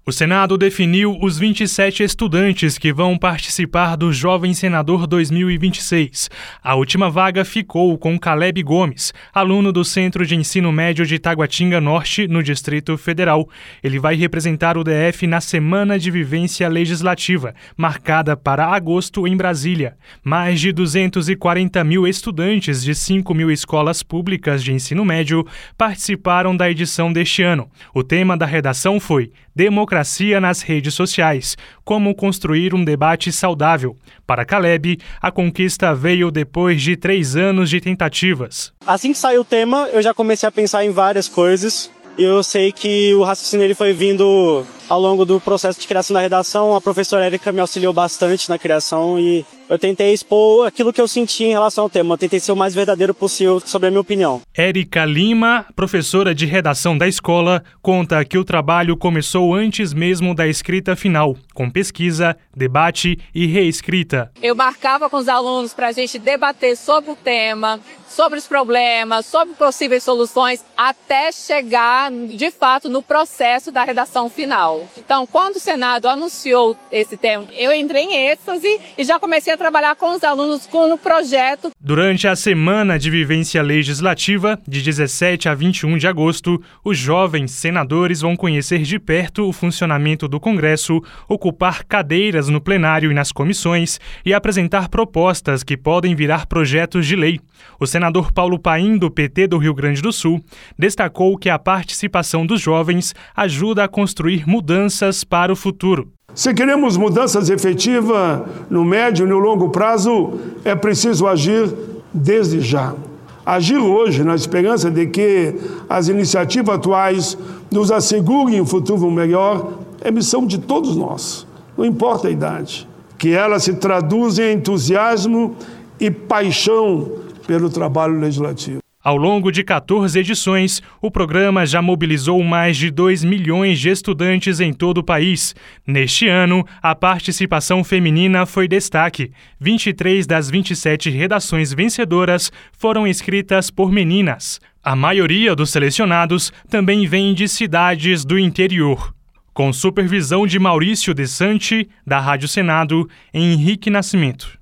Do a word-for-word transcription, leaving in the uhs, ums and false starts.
O Senado definiu os vinte e sete estudantes que vão participar do Jovem Senador dois mil e vinte e seis. A última vaga ficou com Caleb Gomes, aluno do Centro de Ensino Médio de Taguatinga Norte, no Distrito Federal. Ele vai representar o D F na Semana de Vivência Legislativa, marcada para agosto em Brasília. Mais de duzentos e quarenta mil estudantes de cinco mil escolas públicas de ensino médio participaram da edição deste ano. O tema da redação foi Democracia nas redes sociais, como construir um debate saudável. Para Caleb, a conquista veio depois de três anos de tentativas. Assim que saiu o tema, eu já comecei a pensar em várias coisas. Eu sei que o raciocínio ele foi vindo ao longo do processo de criação da redação. A professora Érica me auxiliou bastante na criação e eu tentei expor aquilo que eu senti em relação ao tema. Eu tentei ser o mais verdadeiro possível sobre a minha opinião. Érica Lima, professora de redação da escola, conta que o trabalho começou antes mesmo da escrita final, com pesquisa, debate e reescrita. Eu marcava com os alunos para a gente debater sobre o tema, sobre os problemas, sobre possíveis soluções, até chegar, de fato, no processo da redação final. Então, quando o Senado anunciou esse tema, eu entrei em êxtase e já comecei a trabalhar com os alunos com o projeto. Durante a Semana de Vivência Legislativa, de dezessete a vinte e um de agosto, os jovens senadores vão conhecer de perto o funcionamento do Congresso, ocupar cadeiras no plenário e nas comissões e apresentar propostas que podem virar projetos de lei. O senador Paulo Paim, do P T do Rio Grande do Sul, destacou que a participação dos jovens ajuda a construir mudanças para o futuro. Se queremos mudanças efetivas no médio e no longo prazo, é preciso agir desde já. Agir hoje na esperança de que as iniciativas atuais nos assegurem um futuro melhor é missão de todos nós, não importa a idade. Que elas se traduzem em entusiasmo e paixão pelo trabalho legislativo. Ao longo de quatorze edições, o programa já mobilizou mais de dois milhões de estudantes em todo o país. Neste ano, a participação feminina foi destaque. vinte e três das vinte e sete redações vencedoras foram escritas por meninas. A maioria dos selecionados também vem de cidades do interior. Com supervisão de Maurício De Santi, da Rádio Senado, Henrique Nascimento.